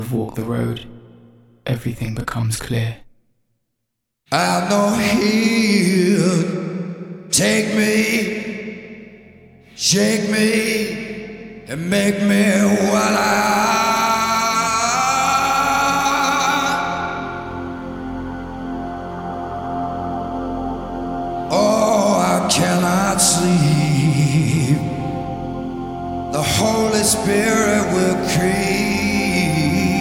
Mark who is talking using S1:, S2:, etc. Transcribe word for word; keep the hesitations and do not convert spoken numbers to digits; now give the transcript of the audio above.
S1: walk the road, everything becomes clear.
S2: I know he'll take me, shake me, and make me what I